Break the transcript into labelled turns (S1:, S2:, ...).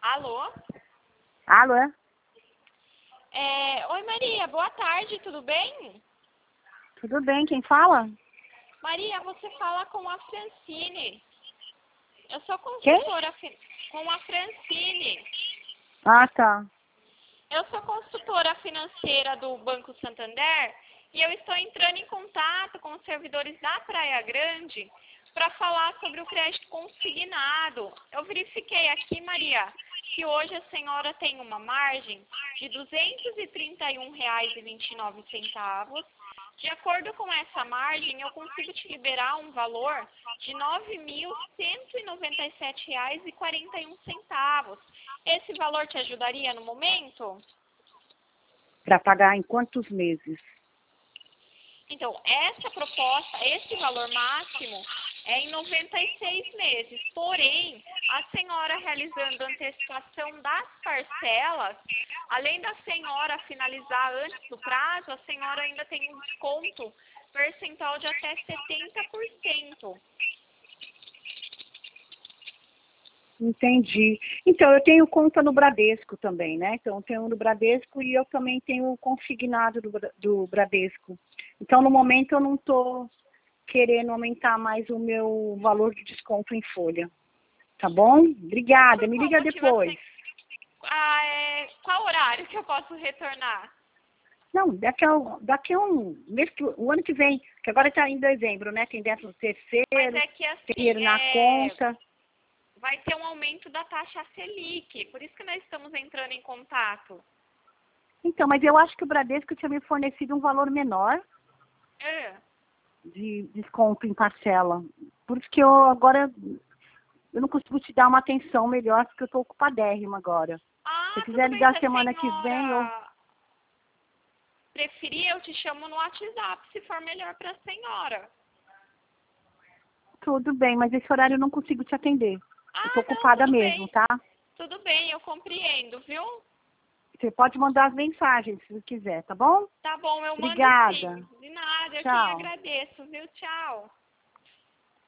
S1: Alô?
S2: Alô, é?
S1: Oi, Maria, boa tarde, tudo bem?
S2: Tudo bem, quem fala?
S1: Maria, você fala com a Francine. Eu sou
S2: Quem?
S1: consultora com a Francine.
S2: Ah, tá.
S1: Eu sou consultora financeira do Banco Santander e eu estou entrando em contato com os servidores da Praia Grande para falar sobre o crédito consignado. Eu verifiquei aqui, Maria, que hoje a senhora tem uma margem de R$ 231,29. De acordo com essa margem, eu consigo te liberar um valor de R$ 9.197,41. Esse valor te ajudaria no momento?
S2: Para pagar em quantos meses?
S1: Então, essa proposta, esse valor máximo é em 96 meses. Porém, a senhora realizando a antecipação das parcelas, além da senhora finalizar antes do prazo, a senhora ainda tem um desconto percentual de até 70%.
S2: Entendi. Então, eu tenho conta no Bradesco também, né? Então, eu tenho no Bradesco e eu também tenho o consignado do Bradesco. Então, no momento, eu não estou querendo aumentar mais o meu valor de desconto em folha. Tá bom? Obrigada. Me liga depois.
S1: Qual horário que eu posso retornar?
S2: Não, daqui a um mês, o ano que vem, que agora está em dezembro, né? Tem 13º,
S1: Mas é que
S2: tem
S1: assim,
S2: dinheiro na conta.
S1: vai ter um aumento da taxa Selic, por isso que nós estamos entrando em contato.
S2: Então, mas eu acho que o Bradesco tinha me fornecido um valor menor de desconto em parcela. Por isso que eu não consigo te dar uma atenção melhor, porque eu estou ocupadérrima agora. Se
S1: Tudo
S2: quiser
S1: bem,
S2: ligar
S1: se a
S2: semana que vem,
S1: senhora preferir, eu te chamo no WhatsApp, se for melhor para a senhora.
S2: tudo bem, mas esse horário eu não consigo te atender. Eu estou ocupada
S1: tudo
S2: mesmo,
S1: bem.
S2: tá?
S1: Tudo bem, eu compreendo, viu?
S2: Você pode mandar as mensagens, se quiser, tá bom?
S1: Tá bom, eu mando
S2: Obrigada.
S1: sim. De nada, eu quem
S2: Tchau.
S1: agradeço, viu? Tchau.